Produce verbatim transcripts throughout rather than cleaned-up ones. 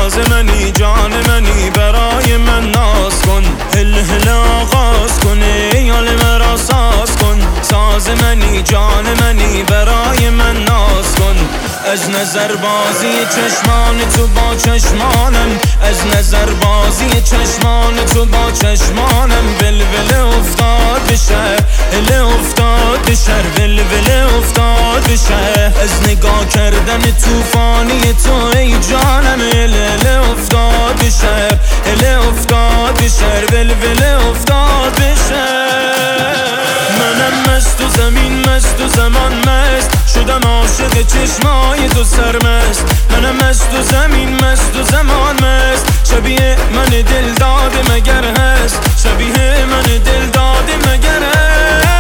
ساز منی جان منی برای من ناز کن هل هل آغاز کن ای حال مرا ساز کن ساز منی جان منی برای من ناز کن از نظر بازی چشمان تو با چشمانم از نظر بازی چشمان تو با چشمانم ولول افتاد به شهر هل افتاد به شهر ولول افتاد به شهر از نگاه کردن توفانی تو ای جانم هل هل افتاد به شهر هل افتاد به شهر ولول افتاد به شهر منم مست و زمین مست و زمان مست شدم عاشق چشمای تو سرمست منم مست و زمین مست و زمان مست شبیه من دل داده مگر هست شبیه من دل داده مگر هست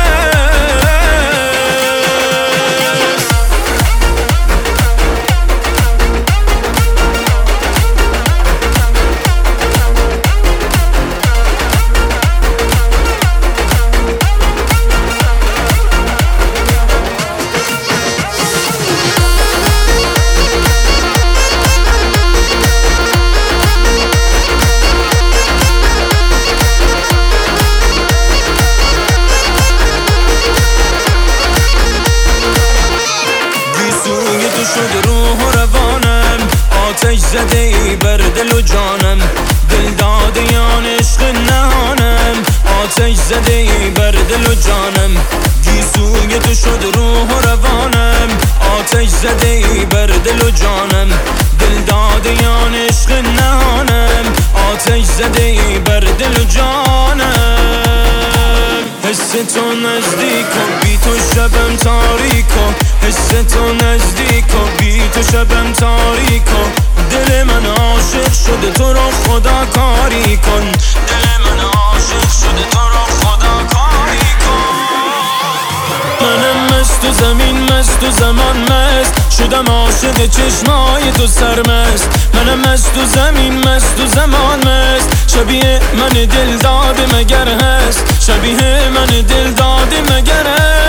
شد روح و روانم آتش زده ای بر دل و جانم دل داده یان عشق نهانم آتش زده ای بر دل و جانم گیسوی تو شد روح و روانم آتش زده ای بر دل و جانم دل داده یان عشق نهانم آتش زده ای بر دل و جانم حس تو نزدیک و بی تو شبم تاریک و حس تو نزدیک و بی تو شبم تاریک و دل من عاشق شده تو رو خدا کاری کن دل من عاشق شده تو رو خدا کاری کن منم مست و زمین مست و زمان مست شدم عاشق چشمای تو سرمست منم مست و زمین مست و زمان مست شبیه من دل داده مگر هست شبیه من دل داده مگر هست